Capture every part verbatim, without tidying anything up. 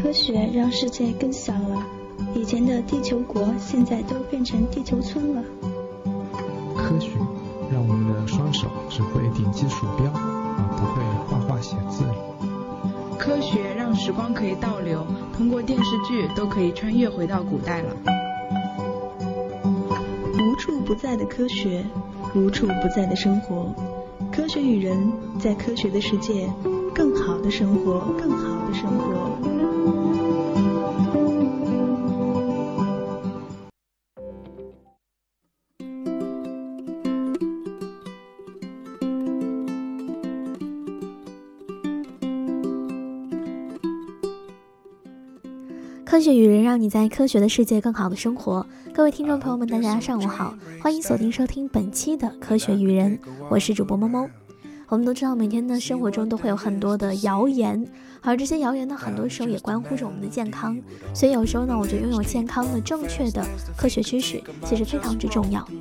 科学让世界更小了，以前的地球国现在都变成地球村了。 科学让我们的双手只会点击鼠标，而不会画画写字了。 科学让时光可以倒流，通过电视剧都可以穿越回到古代了。 无处不在的科学，无处不在的生活。科学与人，在科学的世界，更好的生活，更好的生活。 科学与人，让你在科学的世界更好的生活。各位听众朋友们，大家上午好，欢迎锁定收听本期的科学与人，我是主播猫猫。我们都知道，每天的生活中都会有很多的谣言，而这些谣言呢，很多时候也关乎着我们的健康。所以有时候呢，我觉得拥有健康的、正确的科学知识，其实非常之重要。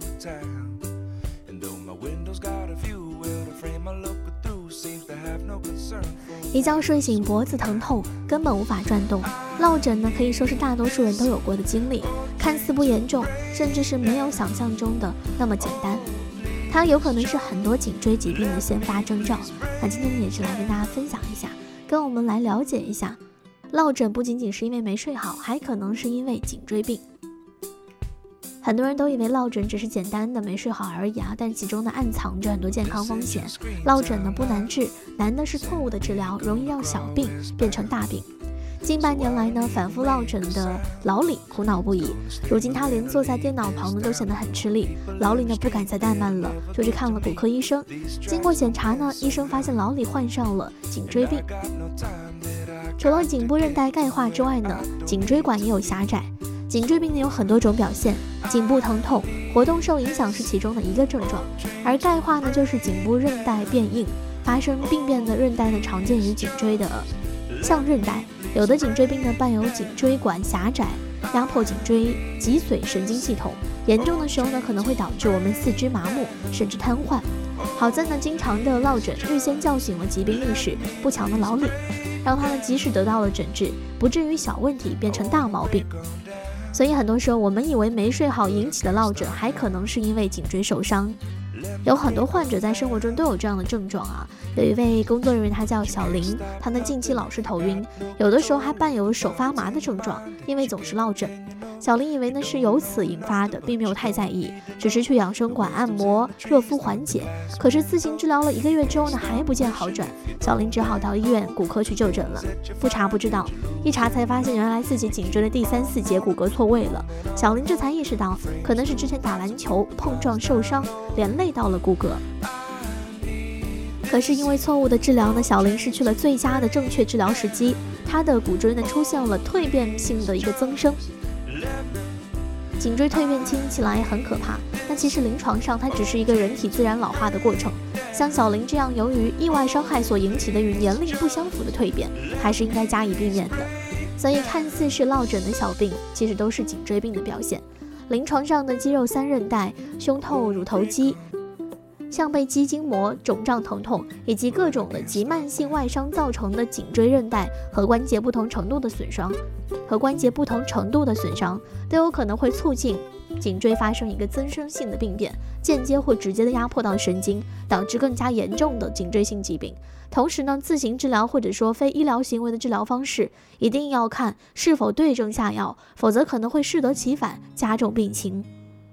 一觉睡醒脖子疼痛，根本无法转动。落枕呢，可以说是大多数人都有过的经历，看似不严重，甚至是没有想象中的那么简单。它有可能是很多颈椎疾病的先发征兆。那今天也是来跟大家分享一下，跟我们来了解一下，落枕不仅仅是因为没睡好，还可能是因为颈椎病。很多人都以为落枕只是简单的没睡好而已啊，但其中呢暗藏着很多健康风险。落枕呢不难治，难的是错误的治疗，容易让小病变成大病。近半年来呢，反复落枕的老李苦恼不已，如今他连坐在电脑旁呢都显得很吃力。老李呢不敢再怠慢了，就去看了骨科医生。经过检查呢，医生发现老李患上了颈椎病。除了颈部韧带钙化之外呢，颈椎管也有狭窄。颈椎病呢有很多种表现，颈部疼痛、活动受影响是其中的一个症状，而钙化呢就是颈部韧带变硬，发生病变的韧带呢常见于颈椎的象韧带。有的颈椎病呢伴有颈椎管狭窄，压迫颈椎脊髓神经系统，严重的时候呢可能会导致我们四肢麻木甚至瘫痪。好在呢经常的落枕预先叫醒了疾病意识不强的老李，让他呢及时得到了诊治，不至于小问题变成大毛病。所以很多时候我们以为没睡好引起的落枕，还可能是因为颈椎受伤。有很多患者在生活中都有这样的症状啊。有一位工作人员，他叫小林，他呢近期老是头晕，有的时候还伴有手发麻的症状，因为总是落枕。小林以为呢是由此引发的，并没有太在意，只是去养生馆按摩热敷缓解。可是自行治疗了一个月之后呢，还不见好转，小林只好到医院骨科去就诊了。不查不知道，一查才发现原来自己颈椎的第三四节骨骼错位了。小林这才意识到，可能是之前打篮球碰撞受伤，连累到了骨骼。可是因为错误的治疗呢，小林失去了最佳的正确治疗时机，他的骨椎呢出现了蜕变性的一个增生。颈椎蜕变听起来很可怕，但其实临床上它只是一个人体自然老化的过程。像小林这样由于意外伤害所引起的与年龄不相符的蜕变，还是应该加以避免的。所以看似是落枕的小病，其实都是颈椎病的表现。临床上的肌肉三韧带、胸透乳头肌、像被肌筋膜肿胀疼痛，以及各种的急慢性外伤造成的颈椎韧带和关节不同程度的损伤和关节不同程度的损伤，都有可能会促进颈椎发生一个增生性的病变，间接或直接的压迫到神经，导致更加严重的颈椎性疾病。同时呢，自行治疗或者说非医疗行为的治疗方式，一定要看是否对症下药，否则可能会适得其反，加重病情。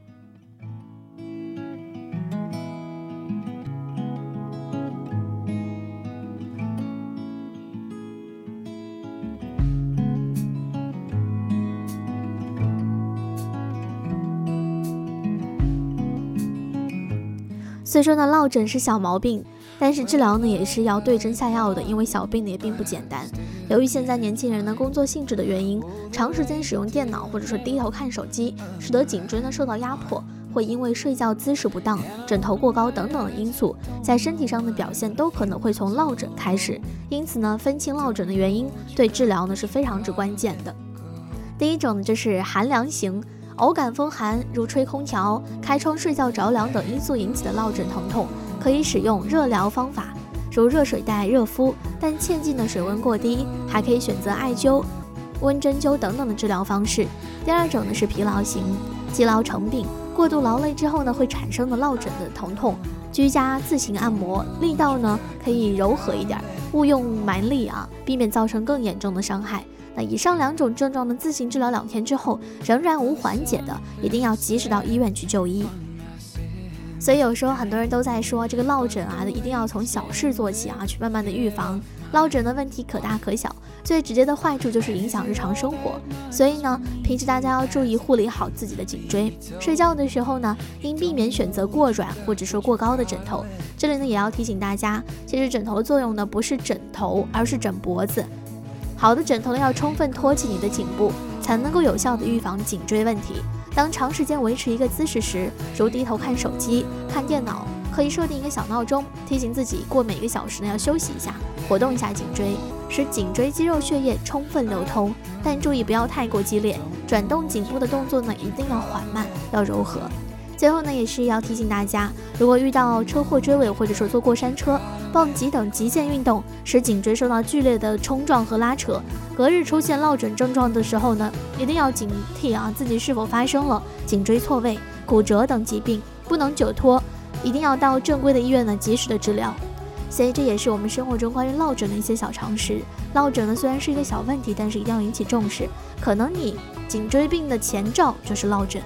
虽说呢落枕是小毛病，但是治疗呢也是要对症下药的，因为小病呢也并不简单。由于现在年轻人呢工作性质的原因，长时间使用电脑或者说低头看手机，使得颈椎呢受到压迫，会因为睡觉姿势不当、枕头过高等等的因素，在身体上的表现都可能会从落枕开始。因此呢，分清落枕的原因，对治疗呢是非常之关键的。第一种呢就是寒凉型。偶感风寒，如吹空调、开窗睡觉着凉等因素引起的落枕疼痛，可以使用热疗方法，如热水袋热敷，但切忌呢水温过低，还可以选择艾灸。 温针灸等等的治疗方式。第二种呢是疲劳型，积劳成病，过度劳累之后呢会产生的落枕的疼痛，居家自行按摩，力道呢可以柔和一点，勿用蛮力啊，避免造成更严重的伤害。那以上两种症状的自行治疗两天之后仍然无缓解的，一定要及时到医院去就医。所以有时候很多人都在说这个落枕啊，一定要从小事做起啊，去慢慢的预防。落枕的问题可大可小，最直接的坏处就是影响日常生活。所以呢，平时大家要注意护理好自己的颈椎。睡觉的时候呢，应避免选择过软或者说过高的枕头。这里呢也要提醒大家，其实枕头的作用呢不是枕头，而是枕脖子。好的枕头呢要充分托起你的颈部，才能够有效的预防颈椎问题。当长时间维持一个姿势时，如低头看手机、看电脑，可以设定一个小闹钟，提醒自己过每个小时呢要休息一下，活动一下颈椎，使颈椎肌肉血液充分流通。但注意不要太过激烈，转动颈部的动作呢一定要缓慢，要柔和。最后呢，也是要提醒大家，如果遇到车祸追尾或者说坐过山车、蹦极等极限运动，使颈椎受到剧烈的冲撞和拉扯，隔日出现落枕症状的时候呢，一定要警惕啊，自己是否发生了颈椎错位、骨折等疾病，不能久拖，一定要到正规的医院呢及时的治疗。所以这也是我们生活中关于落枕的一些小常识。落枕呢虽然是一个小问题，但是一定要引起重视，可能你颈椎病的前兆就是落枕。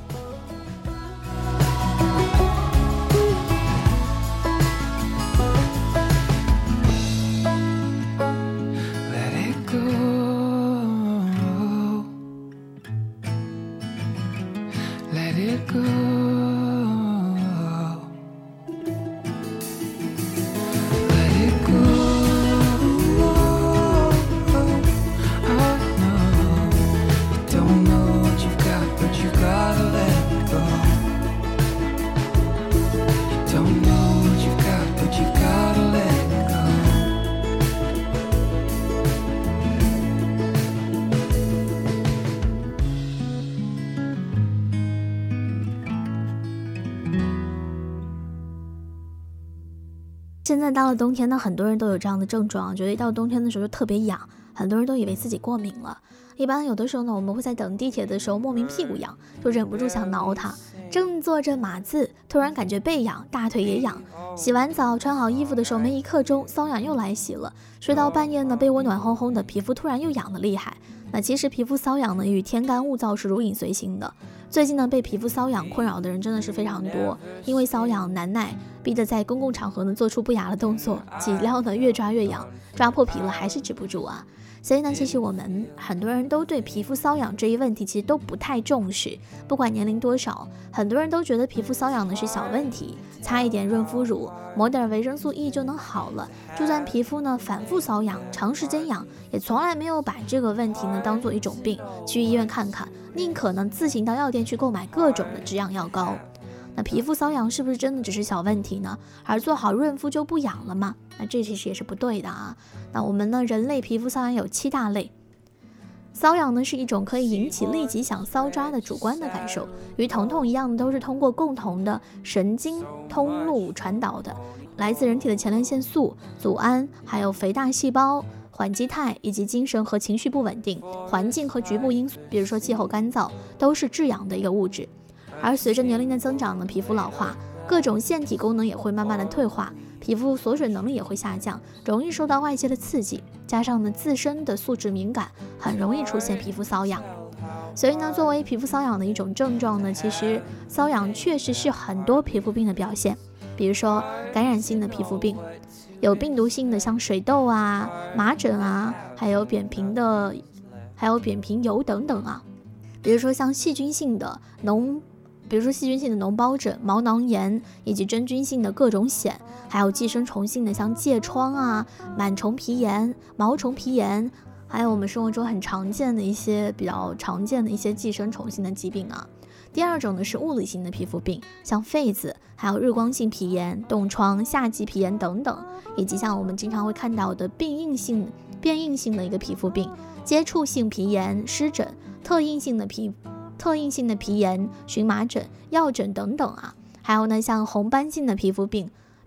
现在到了冬天呢，很多人都有这样的症状，觉得一到冬天的时候就特别痒，很多人都以为自己过敏了。一般有的时候呢，我们会在等地铁的时候莫名屁股痒，就忍不住想挠它，正坐着码字，突然感觉背痒，大腿也痒，洗完澡穿好衣服的时候没一刻钟，瘙痒又来袭了，睡到半夜呢，被窝暖烘烘的，皮肤突然又痒得厉害。那其实皮肤瘙痒呢与天干物燥是如影随形的。最近呢被皮肤瘙痒困扰的人真的是非常多，因为瘙痒难耐，逼得在公共场合呢做出不雅的动作，脊梁呢越抓越痒，抓破皮了还是止不住啊。所以呢，其实我们很多人都对皮肤瘙痒这一问题其实都不太重视，不管年龄多少，很多人都觉得皮肤瘙痒呢是小问题，擦一点润肤乳，抹点维生素 E 就能好了。就算皮肤呢反复瘙痒，长时间痒，也从来没有把这个问题呢当做一种病，去医院看看，宁可呢自行到药店去购买各种的止痒药膏。那皮肤瘙痒是不是真的只是小问题呢？而做好润肤就不痒了吗？那这其实也是不对的啊。那我们呢，人类皮肤瘙痒有七大类。瘙痒呢是一种可以引起立即想搔抓的主观的感受，与疼痛一样，都是通过共同的神经通路传导的，来自人体的前列腺素、组胺，还有肥大细胞、缓激肽以及精神和情绪不稳定、环境和局部因素，比如说气候干燥，都是致痒的一个物质。而随着年龄的增长呢，皮肤老化，各种腺体功能也会慢慢的退化，皮肤锁水能力也会下降，容易受到外界的刺激，加上呢自身的素质敏感，很容易出现皮肤瘙痒。所以呢，作为皮肤瘙痒的一种症状呢，其实瘙痒确实是很多皮肤病的表现，比如说感染性的皮肤病，有病毒性的像水痘啊、麻疹啊，还有扁平的，还有扁平疣等等啊。比如说像细菌性的脓。比如说细菌性的脓疱疹、毛囊炎，以及真菌性的各种癣，还有寄生虫性的像疥疮啊、螨虫皮炎、毛虫皮炎，还有我们生活中很常见的一些比较常见的一些寄生虫性的疾病啊。第二种呢是物理性的皮肤病，像痱子，还有日光性皮炎、冻疮、夏季皮炎等等，以及像我们经常会看到的变硬性、变硬性的一个皮肤病，接触性皮炎、湿疹、特应性的皮。特应性的皮炎、荨麻疹、药疹等等啊，还有呢像红斑性的皮肤病、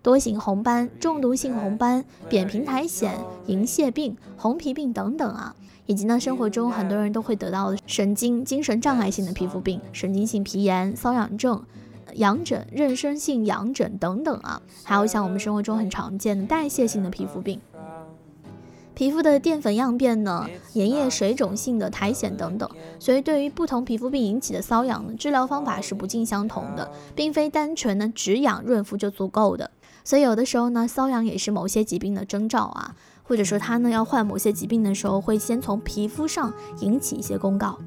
多型红斑、中毒性红斑、扁平苔藓、银屑病、红皮病等等啊，以及呢生活中很多人都会得到的神经精神障碍性的皮肤病，神经性皮炎、瘙痒症、痒疹、妊娠性痒疹等等啊，还有像我们生活中很常见的代谢性的皮肤病。皮肤的淀粉样变呢，粘液水肿性的苔藓等等，所以对于不同皮肤病引起的瘙痒呢，治疗方法是不尽相同的，并非单纯呢止痒润肤就足够的。所以有的时候呢，瘙痒也是某些疾病的征兆啊，或者说他呢要患某些疾病的时候，会先从皮肤上引起一些公告。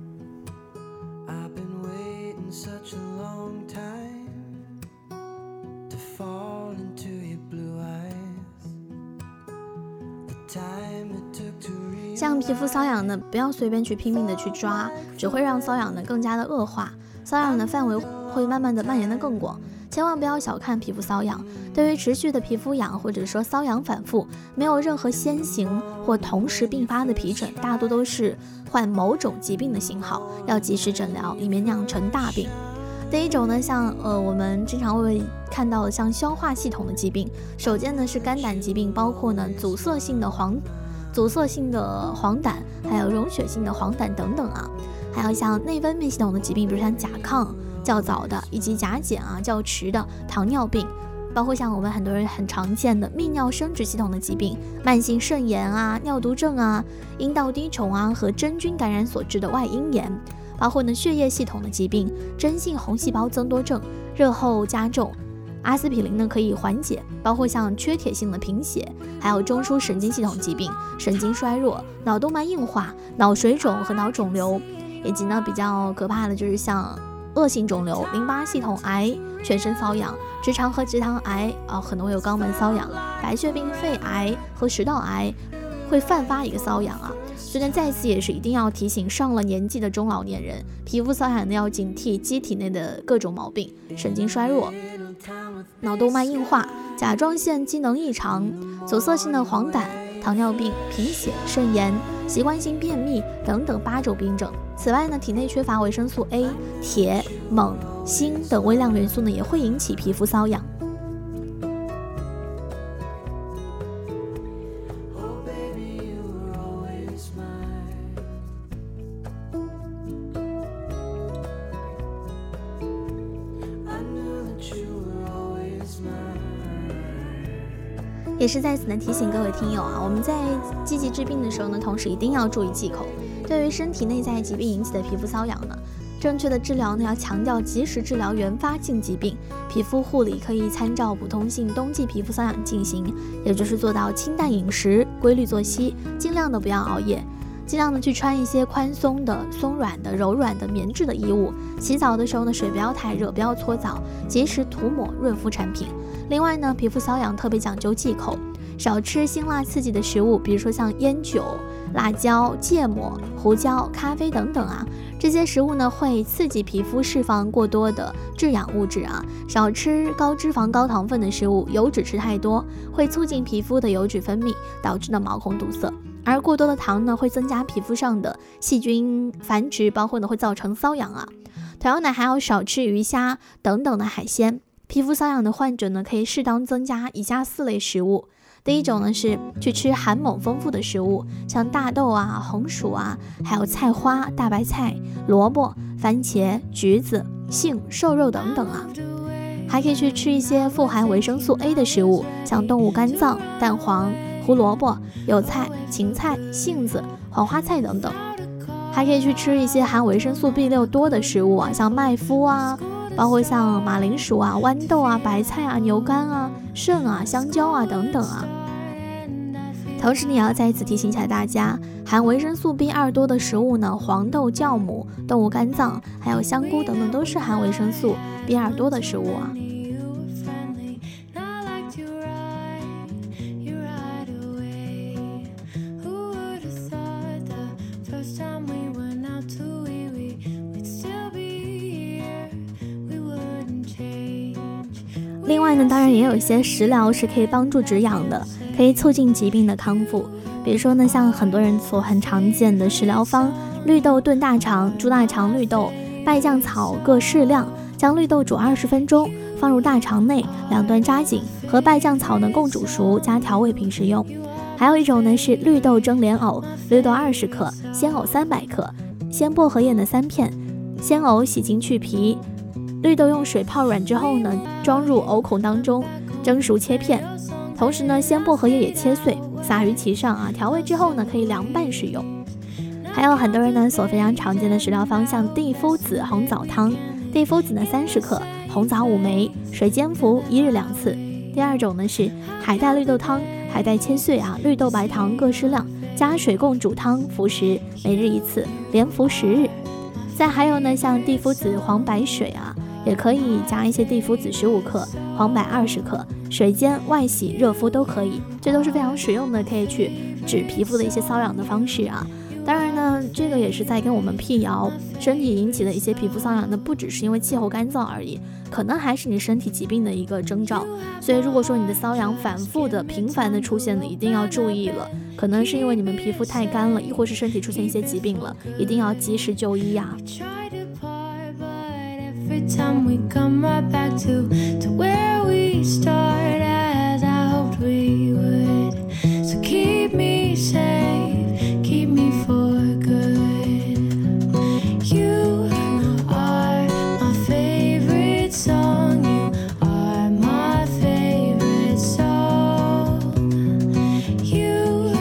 像皮肤瘙痒呢，不要随便去拼命的去抓，只会让瘙痒呢更加的恶化，瘙痒的范围会慢慢的蔓延的更广。千万不要小看皮肤瘙痒，对于持续的皮肤痒或者说瘙痒反复，没有任何先行或同时并发的皮疹，大多都是患某种疾病的信号，要及时诊疗，以免酿成大病。第一种呢，像呃我们经常会看到的像消化系统的疾病，首先呢是肝胆疾病，包括呢阻塞性的黄阻塞性的黄疸，还有溶血性的黄疸等等啊，还有像内分泌系统的疾病，比如像甲亢较早的，以及甲减啊较迟的糖尿病，包括像我们很多人很常见的泌尿生殖系统的疾病，慢性肾炎啊、尿毒症啊、阴道滴虫啊和真菌感染所致的外阴炎，包括呢血液系统的疾病，真性红细胞增多症、热后加重。阿司匹林呢可以缓解，包括像缺铁性的贫血，还有中枢神经系统疾病、神经衰弱、脑动脉硬化、脑水肿和脑肿瘤，以及呢比较可怕的就是像恶性肿瘤、淋巴系统癌、全身瘙痒、直肠和直肠癌啊，可能会有肛门瘙痒、白血病、肺癌和食道癌会泛发一个瘙痒啊。所以呢，在此也是一定要提醒上了年纪的中老年人，皮肤瘙痒呢要警惕机体内的各种毛病，神经衰弱、脑动脉硬化、甲状腺机能异常、阻塞性的黄疸、糖尿病、贫血、肾炎、习惯性便秘等等八种病症。此外呢，体内缺乏维生素 A、铁、锰、锌等微量元素呢，也会引起皮肤瘙痒。也是在此呢提醒各位听友啊，我们在积极治病的时候呢，同时一定要注意忌口。对于身体内在疾病引起的皮肤瘙痒呢，正确的治疗呢要强调及时治疗原发性疾病。皮肤护理可以参照普通性冬季皮肤瘙痒进行，也就是做到清淡饮食、规律作息，尽量的不要熬夜，尽量的去穿一些宽松的、松软的、柔软的、棉质的衣物。洗澡的时候呢，水不要太热，不要搓澡，及时涂抹润肤产品。另外呢，皮肤瘙痒特别讲究忌口，少吃辛辣刺激的食物，比如说像烟酒、辣椒、芥末、胡椒、咖啡等等啊，这些食物呢会刺激皮肤释放过多的致痒物质啊。少吃高脂肪、高糖分的食物，油脂吃太多会促进皮肤的油脂分泌，导致呢毛孔堵塞。而过多的糖呢，会增加皮肤上的细菌繁殖，包括呢会造成瘙痒啊。同样呢，还要少吃鱼虾等等的海鲜。皮肤瘙痒的患者呢，可以适当增加以下四类食物。第一种呢是去吃含锰丰富的食物，像大豆啊、红薯啊，还有菜花、大白菜、萝卜、番茄、橘子、杏、瘦肉等等啊。还可以去吃一些富含维生素 A 的食物，像动物肝脏、蛋黄、胡萝卜、油菜、芹菜、杏子、黄花菜等等。还可以去吃一些含维生素 B 六 多的食物啊，像麦麸啊，包括像马铃薯啊、豌豆啊、白菜啊、牛肝啊、肾啊、香蕉啊等等啊。同时你也要再一次提醒一下大家，含维生素 B 二 多的食物呢，黄豆、酵母、动物肝脏还有香菇等等都是含维生素 B 二 多的食物啊。另外呢，当然也有一些食疗是可以帮助止痒的，可以促进疾病的康复。比如说呢，像很多人所很常见的食疗方，绿豆炖大肠、猪大肠、绿豆、败酱草各适量，将绿豆煮二十分钟， 放入大肠内，两端扎紧，和败酱草呢共煮熟，加调味品食用。还有一种呢是绿豆蒸莲藕，绿豆二十克，鲜藕三百克，鲜薄荷叶呢三片，鲜藕洗净去皮，绿豆用水泡软之后呢，装入藕孔当中，蒸熟切片。同时呢，鲜薄荷叶也切碎，撒于其上啊。调味之后呢，可以凉拌食用。还有很多人呢所非常常见的食疗方，像地肤子红枣汤，地肤子呢三十克，红枣五枚，水煎服，一日两次。第二种呢是海带绿豆汤，海带切碎啊，绿豆白糖各适量，加水共煮汤服食，每日一次，连服十日。再还有呢，像地肤子黄柏水啊，也可以加一些地肤子十五克，黄柏二十克，水煎、外洗、热敷都可以，这都是非常实用的，可以去治皮肤的一些瘙痒的方式啊。当然呢，这个也是在跟我们辟谣，身体引起的一些皮肤瘙痒呢，不只是因为气候干燥而已，可能还是你身体疾病的一个征兆。所以如果说你的瘙痒反复的、频繁的出现了，一定要注意了，可能是因为你们皮肤太干了，亦或是身体出现一些疾病了，一定要及时就医啊。Every time we come right back to, to where we started, as I hoped we would. So keep me safe, keep me for good. You are my favorite song, you are my favorite song. You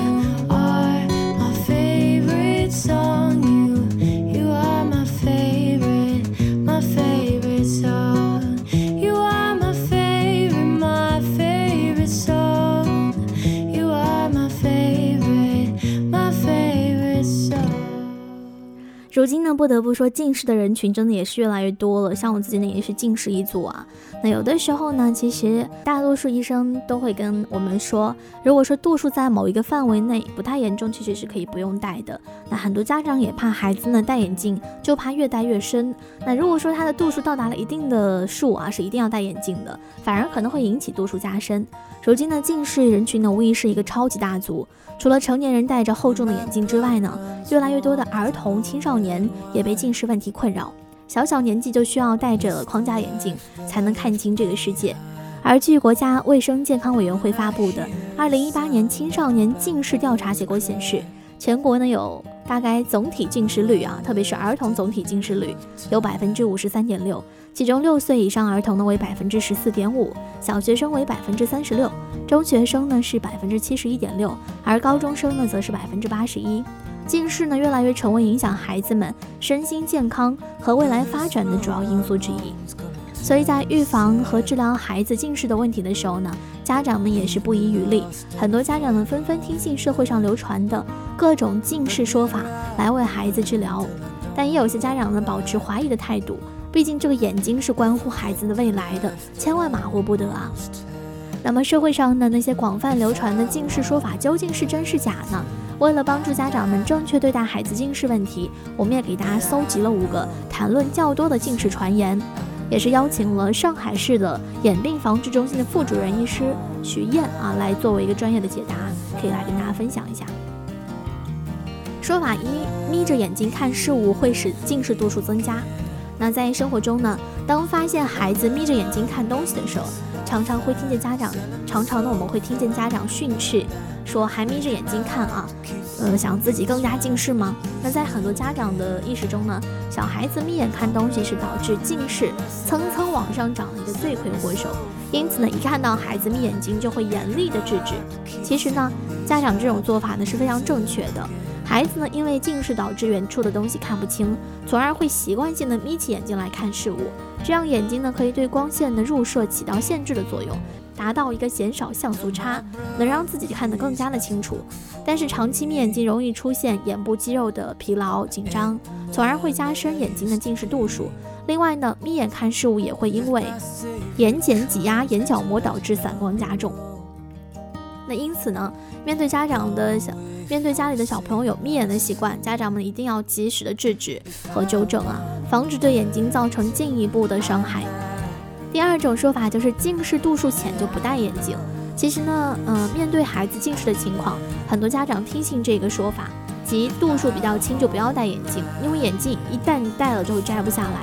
are my favorite song, you, you are my favorite, my favorite song. You are my favorite, my favorite song. You are my favorite, my favorite song. 如今呢，不得不说近视的人群真的也是越来越多了，像我自己呢也是近视一族啊。那有的时候呢，其实大多数医生都会跟我们说，如果说度数在某一个范围内不太严重，其实是可以不用戴的。那很多家长也怕孩子呢戴眼镜，就怕越戴越深。那如果说他的度数到达了一定的数啊，是一定要戴眼镜的，反而可能会引起度数加深。如今呢，近视人群呢无疑是一个超级大族，除了成年人戴着厚重的眼镜之外呢，越来越多的儿童、青少年也被近视问题困扰，小小年纪就需要戴着框架眼镜才能看清这个世界。而据国家卫生健康委员会发布的二零一八年青少年近视调查结果显示，全国呢有大概总体近视率啊，特别是儿童总体近视率有百分之五十三点六，其中六岁以上儿童呢为百分之十四点五，小学生为百分之三十六，中学生呢是百分之七十一点六，而高中生呢则是百分之八十一。近视呢越来越成为影响孩子们身心健康和未来发展的主要因素之一。所以在预防和治疗孩子近视的问题的时候呢，家长们也是不遗余力，很多家长们纷纷听信社会上流传的各种近视说法来为孩子治疗，但也有些家长呢保持怀疑的态度，毕竟这个眼睛是关乎孩子的未来的，千万马虎不得啊。那么社会上的那些广泛流传的近视说法究竟是真是假呢？为了帮助家长们正确对待孩子近视问题，我们也给大家搜集了五个谈论较多的近视传言，也是邀请了上海市的眼病防治中心的副主任医师徐燕啊来作为一个专业的解答，可以来跟大家分享一下。说法一，眯着眼睛看事物会使近视度数增加。那在生活中呢，当发现孩子眯着眼睛看东西的时候，常常会听见家长，常常呢我们会听见家长训斥，说还眯着眼睛看啊，呃，想自己更加近视吗？那在很多家长的意识中呢，小孩子眯眼看东西是导致近视蹭蹭往上涨的一个罪魁祸首，因此呢，一看到孩子眯眼睛就会严厉的制止。其实呢，家长这种做法呢是非常正确的。孩子呢，因为近视导致远处的东西看不清，从而会习惯性的眯起眼睛来看事物，这样眼睛呢可以对光线的入射起到限制的作用，达到一个减少像素差，能让自己看得更加的清楚。但是长期眯眼睛容易出现眼部肌肉的疲劳紧张，从而会加深眼睛的近视度数。另外呢，眯眼看事物也会因为眼睑挤压眼角膜导致散光加重。那因此呢，面对家长的小面对家里的小朋友有眯眼的习惯，家长们一定要及时的制止和纠正啊，防止对眼睛造成进一步的伤害。第二种说法就是近视度数浅就不戴眼镜。其实呢，呃，面对孩子近视的情况，很多家长听信这个说法，即度数比较轻就不要戴眼镜，因为眼镜一旦戴了就会摘不下来，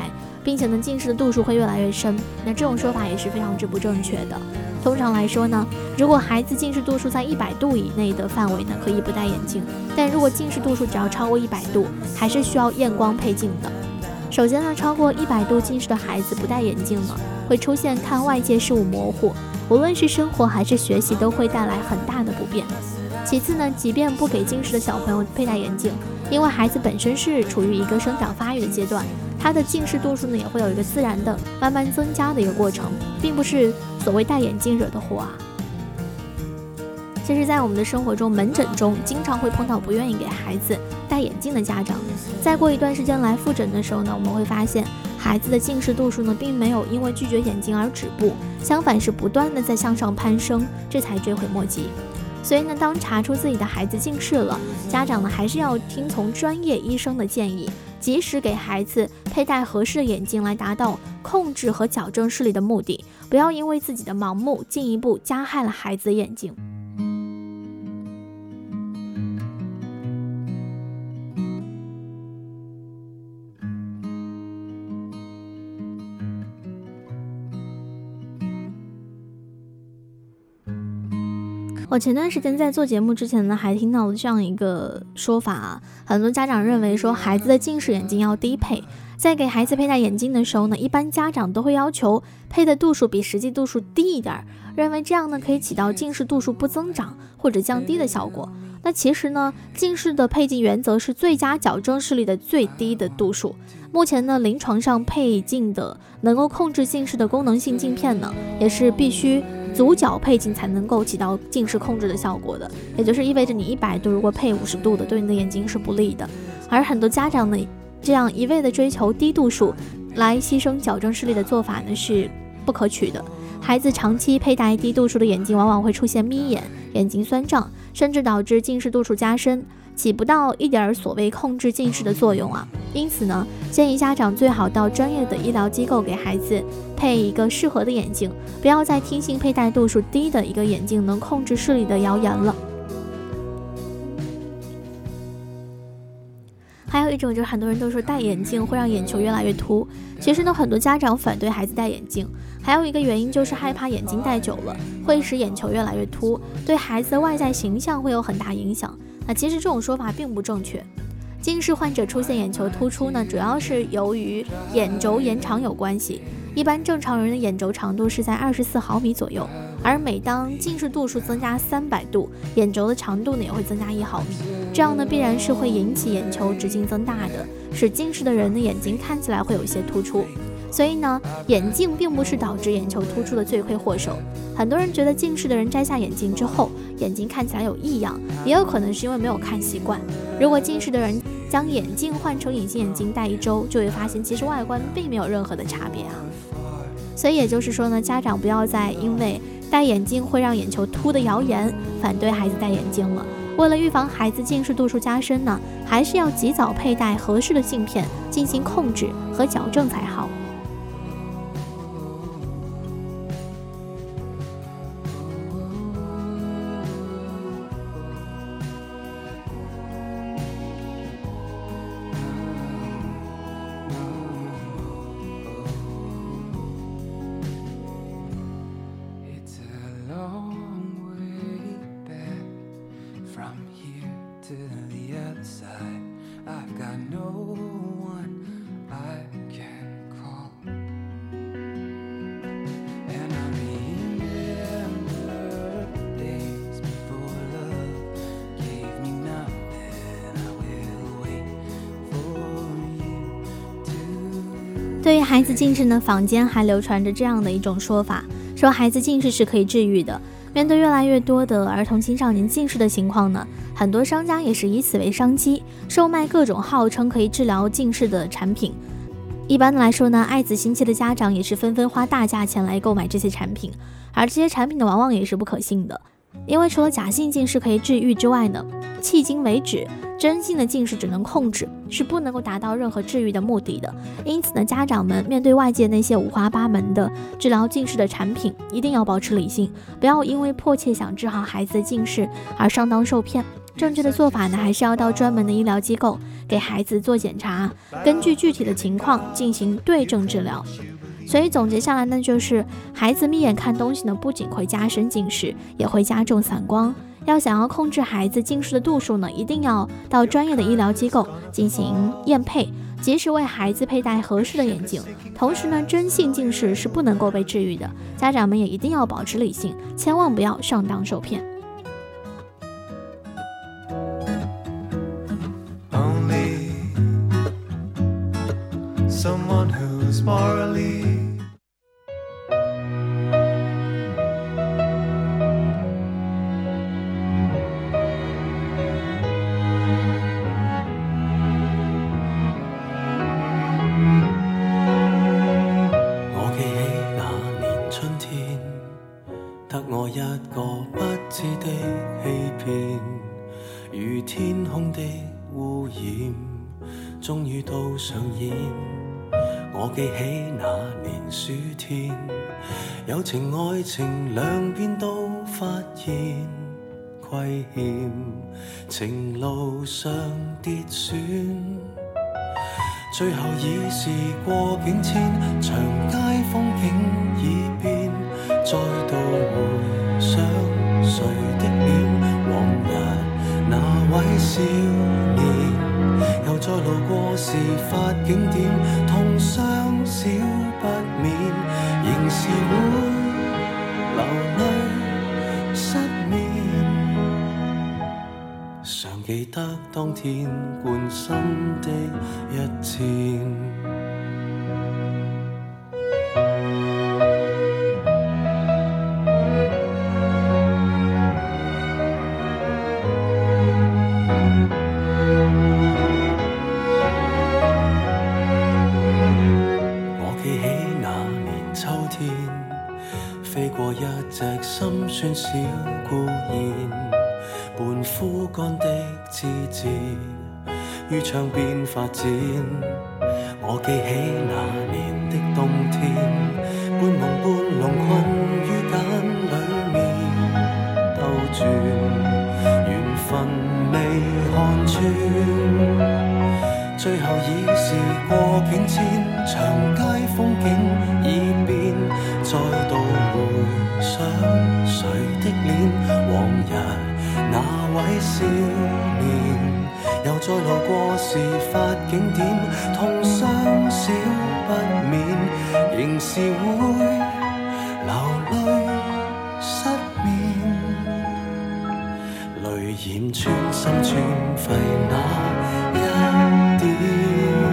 并且呢近视的度数会越来越深。那这种说法也是非常之不正确的。通常来说呢，如果孩子近视度数在一百度以内的范围呢，可以不戴眼镜，但如果近视度数只要超过一百度，还是需要验光配镜的。首先呢，超过一百度近视的孩子不戴眼镜呢，会出现看外界事物模糊，无论是生活还是学习都会带来很大的不便。其次呢，即便不给近视的小朋友佩戴眼镜，因为孩子本身是处于一个生长发育的阶段，他的近视度数呢也会有一个自然的慢慢增加的一个过程，并不是所谓戴眼镜惹的祸啊。其实在我们的生活中，门诊中经常会碰到不愿意给孩子戴眼镜的家长。再过一段时间来复诊的时候呢，我们会发现孩子的近视度数呢并没有因为拒绝眼镜而止步，相反是不断的在向上攀升，这才追悔莫及。所以呢，当查出自己的孩子近视了，家长呢还是要听从专业医生的建议，及时给孩子佩戴合适的眼镜，来达到控制和矫正视力的目的，不要因为自己的盲目进一步加害了孩子的眼睛。我前段时间在做节目之前呢，还听到了这样一个说法啊，很多家长认为说孩子的近视眼镜要低配，在给孩子佩戴眼镜的时候呢，一般家长都会要求配的度数比实际度数低一点，认为这样呢可以起到近视度数不增长或者降低的效果。那其实呢，近视的配镜原则是最佳矫正视力的最低的度数。目前呢，临床上配镜的能够控制近视的功能性镜片呢，也是必须足角配镜才能够起到近视控制的效果的，也就是意味着你一百度如果配五十度的，对你的眼睛是不利的。而很多家长呢，这样一味的追求低度数来牺牲矫正视力的做法呢，是不可取的。孩子长期佩戴低度数的眼镜，往往会出现眯眼、眼睛酸胀，甚至导致近视度数加深，起不到一点所谓控制近视的作用啊。因此呢，建议家长最好到专业的医疗机构给孩子配一个适合的眼镜，不要再听信佩戴度数低的一个眼镜能控制视力的谣言了。还有一种就是很多人都说戴眼镜会让眼球越来越凸，其实呢，很多家长反对孩子戴眼镜，还有一个原因就是害怕眼睛戴久了会使眼球越来越凸，对孩子的外在形象会有很大影响。那其实这种说法并不正确。近视患者出现眼球突出呢，主要是由于眼轴延长有关系。一般正常人的眼轴长度是在二十四毫米左右，而每当近视度数增加三百度，眼轴的长度呢也会增加一毫米，这样呢必然是会引起眼球直径增大的，使近视的人的眼睛看起来会有一些突出。所以呢，眼镜并不是导致眼球突出的罪魁祸首。很多人觉得近视的人摘下眼镜之后，眼睛看起来有异样，也有可能是因为没有看习惯。如果近视的人将眼镜换成隐形眼镜戴一周，就会发现其实外观并没有任何的差别啊。所以也就是说呢，家长不要再因为戴眼镜会让眼球凸的谣言反对孩子戴眼镜了。为了预防孩子近视度数加深呢，还是要及早佩戴合适的镜片进行控制和矫正才好。对于孩子近视呢，坊间还流传着这样的一种说法，说孩子近视是可以治愈的。面对越来越多的儿童青少年近视的情况呢，很多商家也是以此为商机，售卖各种号称可以治疗近视的产品。一般来说呢，爱子心切的家长也是纷纷花大价钱来购买这些产品，而这些产品呢，往往也是不可信的。因为除了假性近视可以治愈之外呢，迄今为止真性的近视只能控制，是不能够达到任何治愈的目的的。因此呢，家长们面对外界那些五花八门的治疗近视的产品，一定要保持理性，不要因为迫切想治好孩子的近视而上当受骗。 正确的做法呢，还是要到专门的医疗机构给孩子做检查，根据具体的情况进行对症治疗。所以总结下来呢，就是孩子眯眼看东西呢，不仅会加深近视，也会加重散光。要想要控制孩子近视的度数呢，一定要到专业的医疗机构进行验配，及时为孩子佩戴合适的眼镜。同时呢，真性近视是不能够被治愈的，家长们也一定要保持理性，千万不要上当受骗。 Someone who's morally我記起那年春天，得我一個不知的欺騙，如天空的污染，終於都上演。我記起那年暑天，友情愛情兩邊都發現虧欠，情路上跌損，最後已是過境遷，長街風景已變，再度回想誰的臉，往日那位少年，又再路過事發景點，痛傷少不免，仍是會流淚失眠。常記得當天貫心的一箭。飛過一隻心酸小孤燕，半枯乾的枝節於窗邊發展。我記起那年的冬天，半夢半朧困於繭裡面兜轉，緣分未看穿，最後已是過境遷，長街風景已變，再度回想誰的臉，往日那位少年，又再路過事發景點，痛傷少不免，仍是會流淚失眠，淚染穿心穿肺那一點。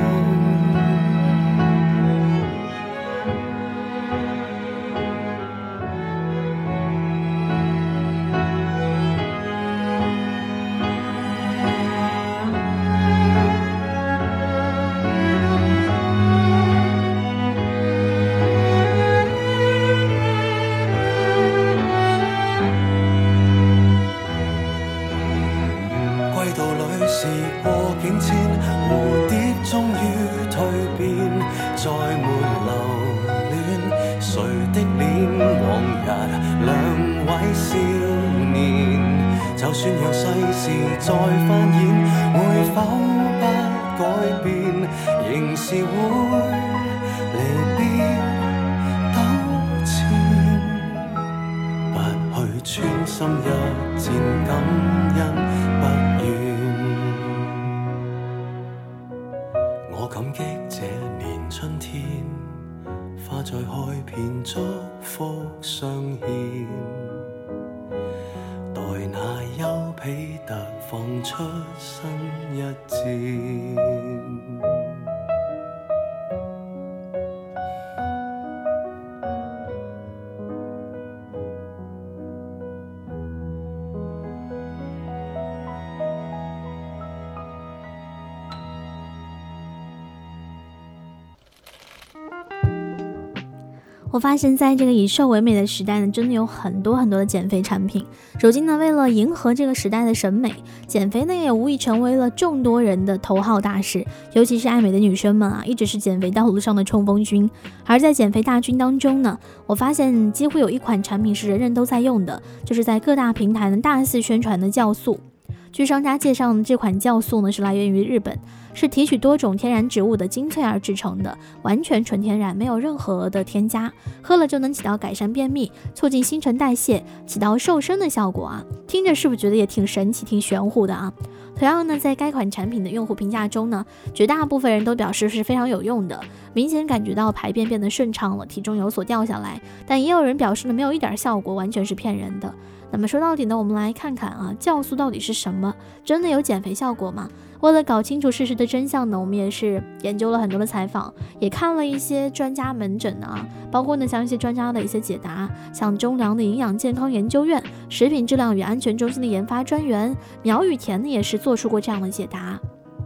是過境遷，蝴蝶終於蛻變，再沒留戀誰的臉，往日兩位少年，就算讓世事再翻演，會否不改變，仍是會離別糾纏，不去穿心一箭，感恩不怨。我感激這年春天，花再開遍，祝福相獻，待那丘比特放出新一箭。 我发现在这个以瘦为美的时代呢，真的有很多很多的减肥产品。如今呢，为了迎合这个时代的审美，减肥呢也无疑成为了众多人的头号大事。尤其是爱美的女生们啊，一直是减肥道路上的冲锋军。而在减肥大军当中呢，我发现几乎有一款产品是人人都在用的，就是在各大平台呢大肆宣传的酵素。 据商家介绍呢，这款酵素呢是来源于日本，是提取多种天然植物的精粹而制成的，完全纯天然，没有任何的添加，喝了就能起到改善便秘、促进新陈代谢、起到瘦身的效果啊！听着是不是觉得也挺神奇、挺玄乎的啊？同样呢，在该款产品的用户评价中呢，绝大部分人都表示是非常有用的，明显感觉到排便变得顺畅了，体重有所掉下来，但也有人表示呢，没有一点效果，完全是骗人的。那么说到底呢，我们来看看啊，酵素到底是什么？真的有减肥效果吗？为了搞清楚事实的真相呢，我们也是研究了很多的采访，也看了一些专家门诊啊，包括呢像一些专家的一些解答，像中粮的营养健康研究院、食品质量与安全中心的研发专员苗雨田呢，也是做出过这样的解答。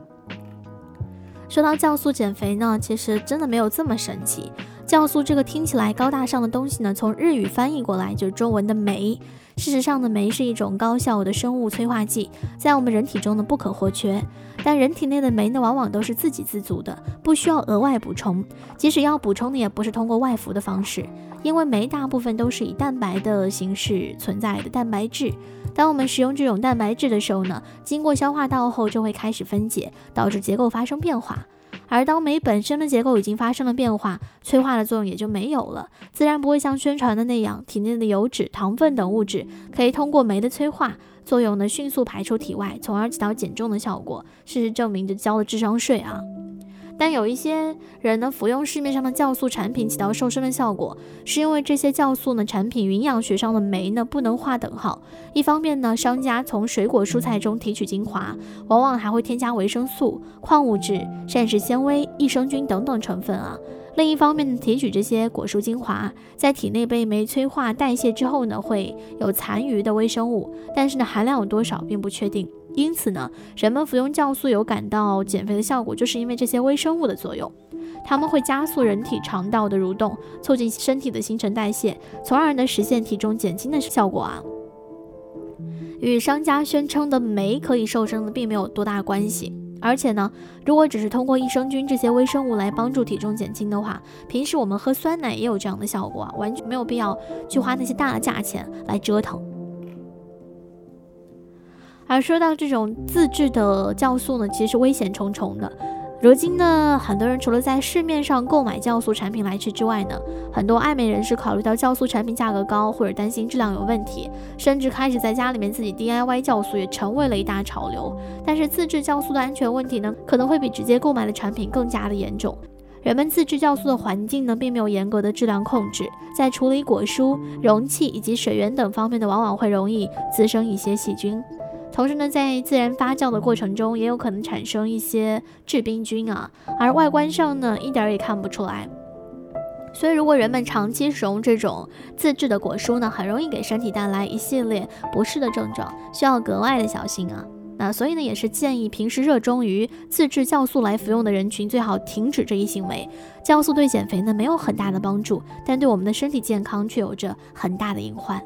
说到酵素减肥呢，其实真的没有这么神奇。酵素这个听起来高大上的东西呢，从日语翻译过来就是中文的酶。事实上呢，酶是一种高效的生物催化剂，在我们人体中呢不可或缺。但人体内的酶呢，往往都是自给自足的，不需要额外补充。即使要补充呢，也不是通过外服的方式，因为酶大部分都是以蛋白的形式存在的蛋白质。当我们使用这种蛋白质的时候呢，经过消化道后就会开始分解，导致结构发生变化。而当酶本身的结构已经发生了变化，催化的作用也就没有了，自然不会像宣传的那样，体内的油脂、糖分等物质可以通过酶的催化作用呢，迅速排出体外，从而起到减重的效果。事实证明，就交了智商税啊！但有一些人呢，服用市面上的酵素产品起到瘦身的效果，是因为这些酵素呢产品与营养学上的酶呢不能划等号。一方面呢，商家从水果蔬菜中提取精华，往往还会添加维生素、矿物质、膳食纤维、益生菌等等成分啊。另一方面呢，提取这些果蔬精华，在体内被酶催化代谢之后呢，会有残余的微生物，但是呢含量有多少并不确定。因此呢，人们服用酵素有感到减肥的效果，就是因为这些微生物的作用，它们会加速人体肠道的蠕动，促进身体的新陈代谢，从而呢实现体重减轻的效果啊。与商家宣称的酶可以瘦身的并没有多大关系。而且呢，如果只是通过益生菌这些微生物来帮助体重减轻的话，平时我们喝酸奶也有这样的效果啊，完全没有必要去花那些大的价钱来折腾。而说到这种自制的酵素呢，其实危险重重的。如今呢，很多人除了在市面上购买酵素产品来吃之外呢，很多爱美人士考虑到酵素产品价格高，或者担心质量有问题，甚至开始在家里面自己 D I Y 酵素，也成为了一大潮流。但是自制酵素的安全问题呢，可能会比直接购买的产品更加的严重。人们自制酵素的环境呢，并没有严格的质量控制，在处理果蔬、容器以及水源等方面呢，往往会容易滋生一些细菌。同时呢，在自然发酵的过程中，也有可能产生一些致病菌啊，而外观上呢，一点也看不出来。所以如果人们长期使用这种自制的果蔬呢，很容易给身体带来一系列不适的症状，需要格外的小心啊。那所以呢，也是建议平时热衷于自制酵素来服用的人群，最好停止这一行为。酵素对减肥呢没有很大的帮助，但对我们的身体健康却有着很大的隐患。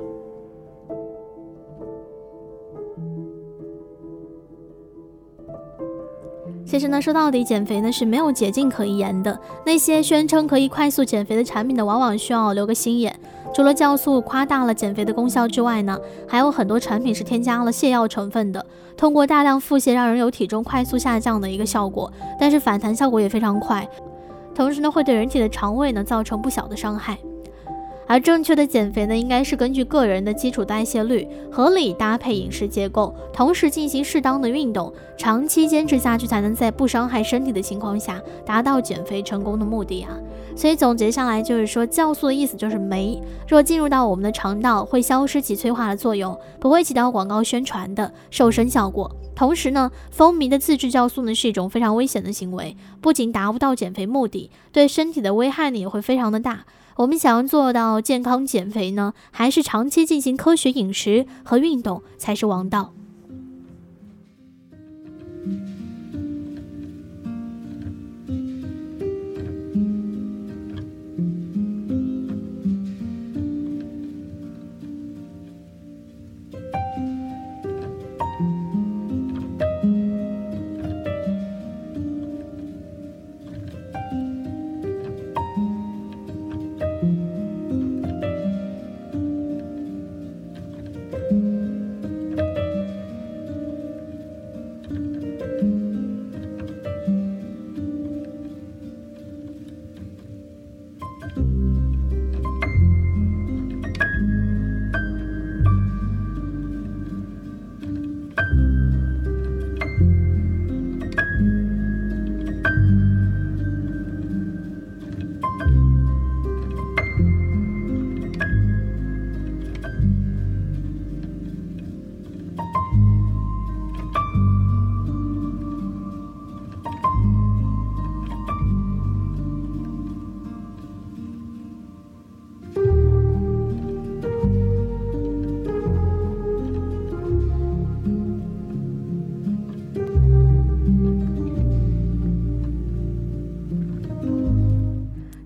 其实呢，说到底，减肥呢是没有捷径可言的。那些宣称可以快速减肥的产品呢，往往需要留个心眼。除了酵素夸大了减肥的功效之外呢，还有很多产品是添加了泻药成分的，通过大量腹泻让人有体重快速下降的一个效果，但是反弹效果也非常快，同时呢，会对人体的肠胃呢造成不小的伤害。而正确的减肥呢，应该是根据个人的基础代谢率，合理搭配饮食结构，同时进行适当的运动，长期坚持下去，才能在不伤害身体的情况下，达到减肥成功的目的啊。所以总结下来就是说，酵素的意思就是酶，若进入到我们的肠道，会消失其催化的作用，不会起到广告宣传的瘦身效果。同时呢，风靡的自制酵素呢是一种非常危险的行为，不仅达不到减肥目的，对身体的危害呢也会非常的大。我们想要做到健康减肥呢，还是长期进行科学饮食和运动才是王道。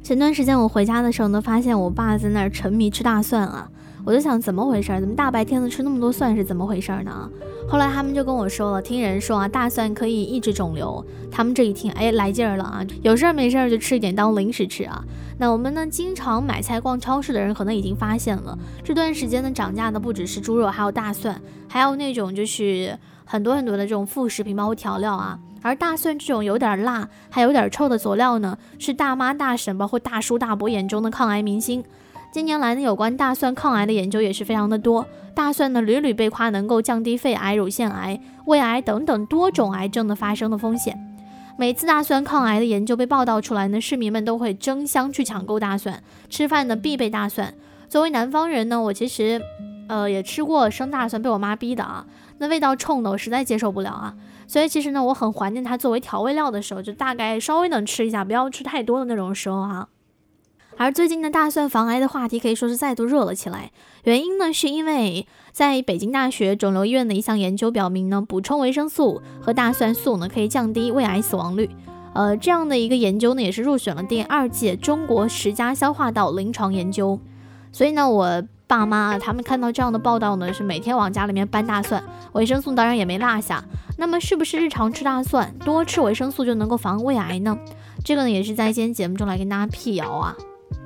前段时间我回家的时候呢，发现我爸在那儿沉迷吃大蒜啊，我就想怎么回事，怎么大白天的吃那么多蒜是怎么回事呢？后来他们就跟我说了，听人说啊，大蒜可以抑制肿瘤。他们这一听，哎，来劲儿了啊，有事儿没事儿就吃一点当零食吃啊。那我们呢，经常买菜逛超市的人可能已经发现了，这段时间呢涨价的不只是猪肉，还有大蒜，还有那种就是很多很多的这种副食品，包括调料啊。而大蒜这种有点辣还有点臭的佐料呢，是大妈大婶包括大叔大伯眼中的抗癌明星。近年来呢，有关大蒜抗癌的研究也是非常的多。大蒜呢屡屡被夸能够降低肺癌、乳腺癌、胃癌等等多种癌症的发生的风险。每次大蒜抗癌的研究被报道出来呢，市民们都会争相去抢购大蒜，吃饭呢必备大蒜。作为南方人呢，我其实呃也吃过生大蒜，被我妈逼的啊，那味道冲的我实在接受不了啊。所以其实呢，我很怀念它作为调味料的时候，就大概稍微能吃一下，不要吃太多的那种时候啊。而最近的大蒜防癌的话题可以说是再度热了起来，原因呢是因为在北京大学肿瘤医院的一项研究表明呢，补充维生素和大蒜素呢可以降低胃癌死亡率。呃，这样的一个研究呢也是入选了第二届中国十佳消化道临床研究。所以呢，我爸妈他们看到这样的报道呢，是每天往家里面搬大蒜，维生素当然也没落下。那么是不是日常吃大蒜，多吃维生素就能够防胃癌呢？这个呢也是在今天节目中来跟大家辟谣啊。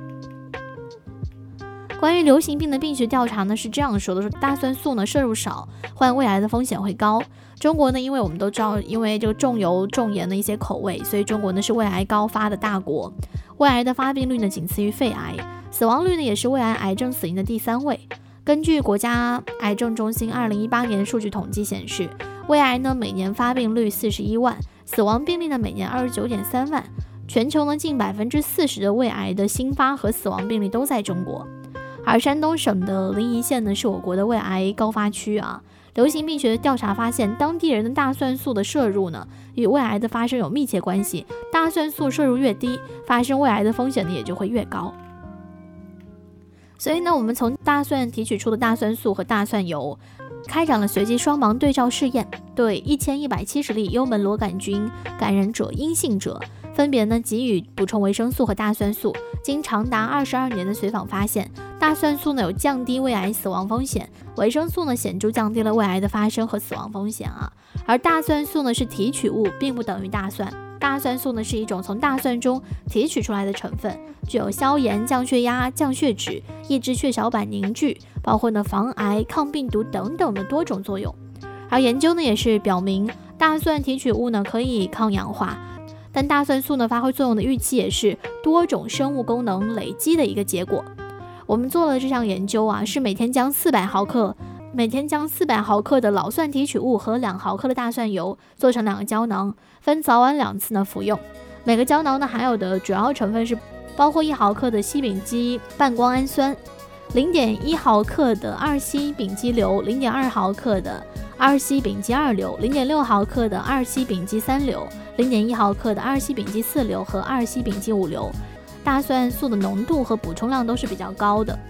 关于流行病的病学调查呢是这样说的，说大蒜素呢摄入少，患胃癌的风险会高。中国呢，因为我们都知道，因为这个重油重盐的一些口味，所以中国呢是胃癌高发的大国。胃癌的发病率呢仅次于肺癌，死亡率呢也是胃癌癌症死因的第三位。根据国家癌症中心二零一八年数据统计显示，胃癌呢每年发病率四十一万，死亡病例呢每年二十九点三万。全球呢近百分之四十的胃癌的新发和死亡病例都在中国。而山东省的临沂县呢是我国的胃癌高发区啊。流行病学调查发现，当地人的大蒜素的摄入呢与胃癌的发生有密切关系，大蒜素摄入越低，发生胃癌的风险呢也就会越高。所以呢，我们从大蒜提取出的大蒜素和大蒜油开展了随机双盲对照试验，对一千一百七十例幽门螺杆菌感染者阴性者分别呢给予补充维生素和大蒜素。经长达二十二年的随访发现，大蒜素呢有降低胃癌死亡风险，维生素呢显著降低了胃癌的发生和死亡风险啊。而大蒜素呢是提取物，并不等于大蒜。大蒜素呢是一种从大蒜中提取出来的成分，具有消炎、降血压、降血脂、抑制血小板凝聚，包括呢防癌、抗病毒等等的多种作用。而研究呢也是表明，大蒜提取物呢可以抗氧化，但大蒜素呢发挥作用的预期也是多种生物功能累积的一个结果。我们做了这项研究啊，是每天将四百毫克每天将四百毫克的老蒜提取物和两毫克的大蒜油做成两个胶囊，分早晚两次呢服用。每个胶囊呢含有的主要成分是包括一毫克的烯丙基半胱氨酸、零点一毫克的二烯丙基硫、零点二毫克的二烯丙基二硫、零点六毫克的二烯丙基三硫、零点一毫克的二烯丙基四硫和二烯丙基五硫。大蒜素的浓度和补充量都是比较高的。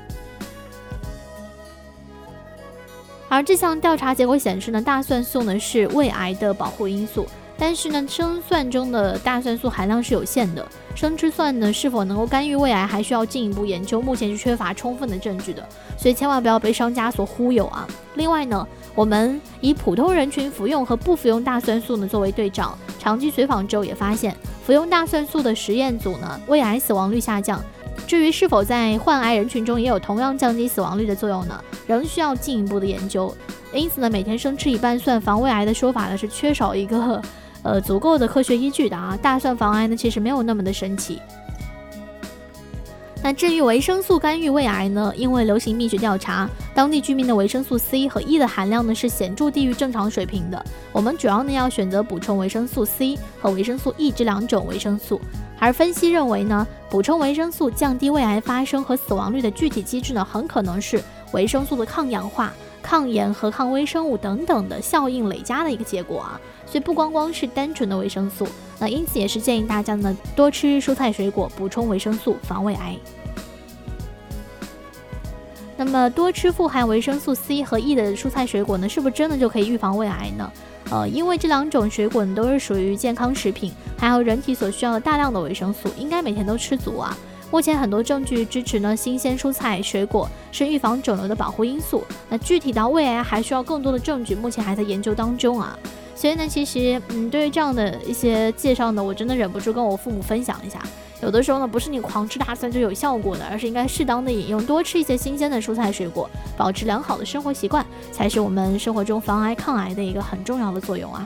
而这项调查结果显示呢，大蒜素呢是胃癌的保护因素，但是呢，生蒜中的大蒜素含量是有限的，生吃蒜呢是否能够干预胃癌，还需要进一步研究，目前是缺乏充分的证据的，所以千万不要被商家所忽悠啊。另外呢，我们以普通人群服用和不服用大蒜素呢作为对照，长期随访之后也发现，服用大蒜素的实验组呢，胃癌死亡率下降。至于是否在患癌人群中也有同样降低死亡率的作用呢，仍需要进一步的研究。因此呢，每天生吃一半蒜防胃癌的说法呢是缺少一个呃足够的科学依据的啊。大蒜防癌呢其实没有那么的神奇。那至于维生素干预胃癌呢，因为流行病学调查，当地居民的维生素 C 和 E 的含量呢是显著低于正常水平的。我们主要呢要选择补充维生素 C 和维生素 E 这两种维生素。而分析认为呢，补充维生素降低胃癌发生和死亡率的具体机制呢，很可能是维生素的抗氧化、抗炎和抗微生物等等的效应累加的一个结果啊。所以不光光是单纯的维生素，那因此也是建议大家呢多吃蔬菜水果，补充维生素，防胃癌。那么多吃富含维生素 C 和 E 的蔬菜水果呢，是不是真的就可以预防胃癌呢？呃，因为这两种水果呢都是属于健康食品，还有人体所需要的大量的维生素，应该每天都吃足啊。 目前很多证据支持呢，新鲜蔬菜水果是预防肿瘤的保护因素。那具体到未来还需要更多的证据，目前还在研究当中啊。所以呢，其实嗯，对于这样的一些介绍呢，我真的忍不住跟我父母分享一下。有的时候呢，不是你狂吃大蒜就有效果的，而是应该适当的饮用，多吃一些新鲜的蔬菜水果，保持良好的生活习惯，才是我们生活中防癌抗癌的一个很重要的作用啊。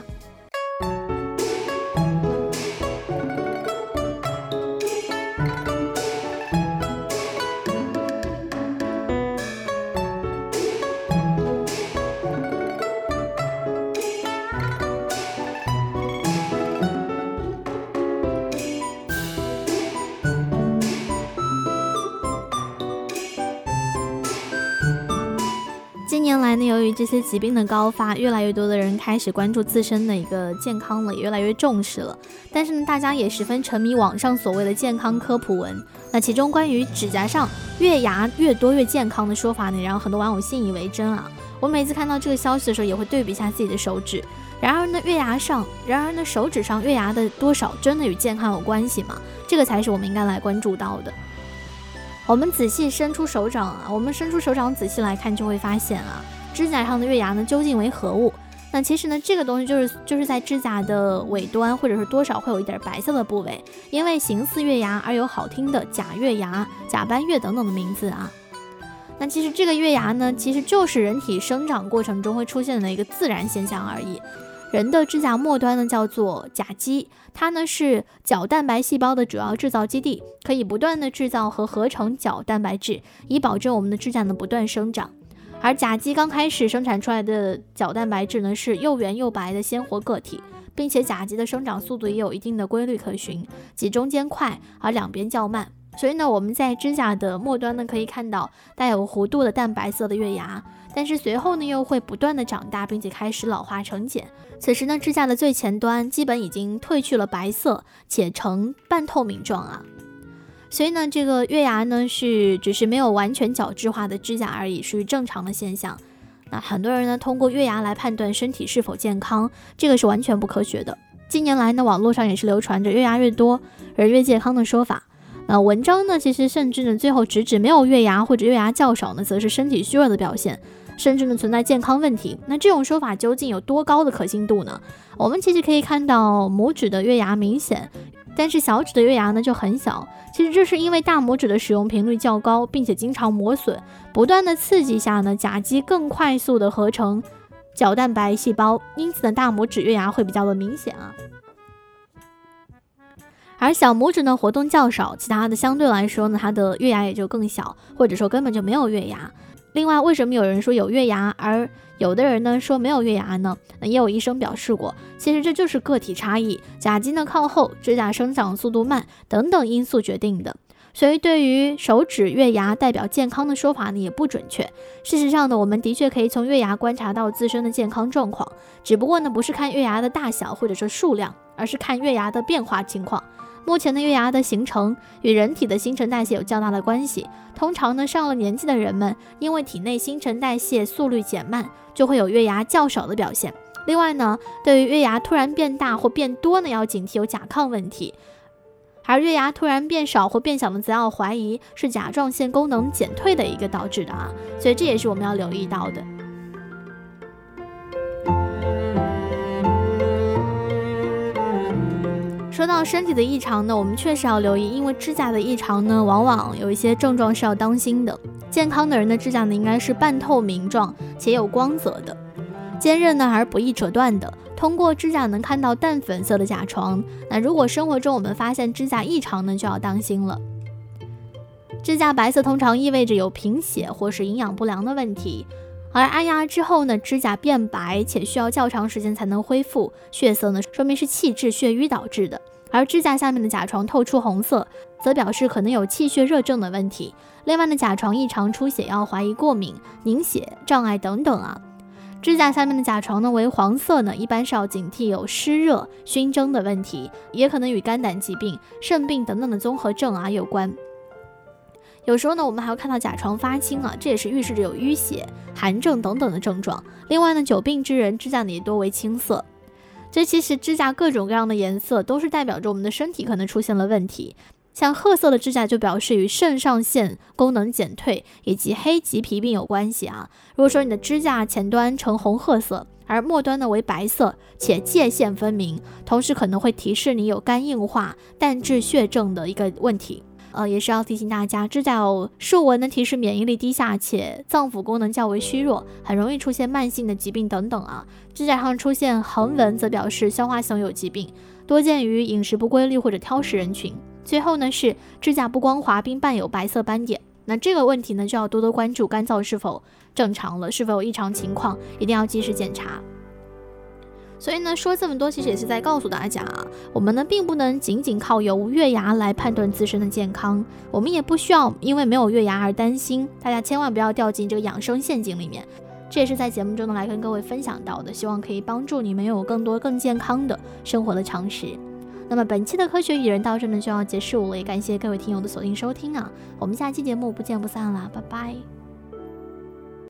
近年来呢，由于这些疾病的高发，越来越多的人开始关注自身的一个健康了，也越来越重视了。但是呢，大家也十分沉迷网上所谓的健康科普文。那其中关于指甲上月牙越多越健康的说法呢，让很多网友信以为真啊。我每次看到这个消息的时候，也会对比一下自己的手指。然而呢，月牙上，然而呢，手指上月牙的多少真的与健康有关系吗？这个才是我们应该来关注到的。我们仔细伸出手掌啊，我们伸出手掌仔细来看，就会发现啊，指甲上的月牙呢究竟为何物？那其实呢，这个东西就是就是在指甲的尾端，或者是多少会有一点白色的部位，因为形似月牙而有好听的假月牙、假斑月等等的名字啊。那其实这个月牙呢，其实就是人体生长过程中会出现的一个自然现象而已。人的指甲末端呢叫做甲基，它呢是角蛋白细胞的主要制造基地，可以不断的制造和合成角蛋白质，以保证我们的指甲呢不断生长。而甲基刚开始生产出来的角蛋白质呢是又圆又白的鲜活个体，并且甲基的生长速度也有一定的规律可循，即中间快而两边较慢。所以呢，我们在指甲的末端呢可以看到带有弧度的淡白色的月牙，但是随后呢又会不断的长大，并且开始老化成茧。此时呢，指甲的最前端基本已经褪去了白色，且呈半透明状啊。所以呢，这个月牙呢是只是没有完全角质化的指甲而已，属于正常的现象。那很多人呢通过月牙来判断身体是否健康，这个是完全不科学的。近年来呢，网络上也是流传着月牙越多人越健康的说法。那文章呢，其实甚至呢最后直指没有月牙或者月牙较少呢，则是身体虚弱的表现，甚至呢存在健康问题。那这种说法究竟有多高的可信度呢？我们其实可以看到拇指的月牙明显，但是小指的月牙呢就很小。其实这是因为大拇指的使用频率较高，并且经常磨损，不断的刺激下呢，甲基更快速的合成角蛋白细胞，因此呢大拇指月牙会比较的明显啊。而小拇指呢活动较少，其他的相对来说呢，它的月牙也就更小，或者说根本就没有月牙。另外，为什么有人说有月牙，而有的人呢说没有月牙呢？那也有医生表示过，其实这就是个体差异，甲基呢靠后，指甲生长速度慢等等因素决定的。所以对于手指月牙代表健康的说法呢也不准确。事实上呢，我们的确可以从月牙观察到自身的健康状况，只不过呢不是看月牙的大小或者说数量，而是看月牙的变化情况。目前的月牙的形成与人体的新陈代谢有较大的关系，通常呢上了年纪的人们因为体内新陈代谢速率减慢，就会有月牙较少的表现。另外呢，对于月牙突然变大或变多呢，要警惕有甲亢问题，而月牙突然变少或变小呢，则要怀疑是甲状腺功能减退的一个导致的啊，所以这也是我们要留意到的。说到身体的异常呢，我们确实要留意，因为指甲的异常呢，往往有一些症状是要当心的。健康的人的指甲呢，应该是半透明状且有光泽的，坚韧呢而不易折断的。通过指甲能看到淡粉色的甲床。那如果生活中我们发现指甲异常呢，就要当心了。指甲白色通常意味着有贫血或是营养不良的问题。而按压之后呢，指甲变白且需要较长时间才能恢复，血色呢说明是气滞血瘀导致的。而指甲下面的甲床透出红色，则表示可能有气血热症的问题。另外呢，甲床异常出血要怀疑过敏、凝血、障碍等等啊。指甲下面的甲床呢为黄色呢，一般是要警惕有湿热、熏蒸的问题，也可能与肝胆疾病、肾病等等的综合症啊有关。有时候呢，我们还会看到甲床发青啊，这也是预示着有淤血、寒症等等的症状。另外呢，久病之人指甲呢也多为青色。这其实指甲各种各样的颜色都是代表着我们的身体可能出现了问题。 像褐色的指甲就表示与肾上腺功能减退以及黑棘皮病有关系啊。如果说你的指甲前端呈红褐色，而末端呢为白色且界限分明，同时可能会提示你有肝硬化、淡质血症的一个问题。呃，也是要提醒大家，指甲有竖纹呢提示免疫力低下且脏腑功能较为虚弱，很容易出现慢性的疾病等等啊。指甲上出现横纹则表示消化系统有疾病，多见于饮食不规律或者挑食人群。最后呢是指甲不光滑并伴有白色斑点，那这个问题呢就要多多关注肝脏是否正常了，是否有异常情况，一定要及时检查。所以呢说这么多其实也是在告诉大家啊，我们呢并不能仅仅靠有无月牙来判断自身的健康，我们也不需要因为没有月牙而担心，大家千万不要掉进这个养生陷阱里面。这也是在节目中呢来跟各位分享到的，希望可以帮助你们有更多更健康的生活的常识。那么本期的科学与人到这呢就要结束了，也感谢各位听友的锁定收听啊，我们下期节目不见不散啦，拜拜。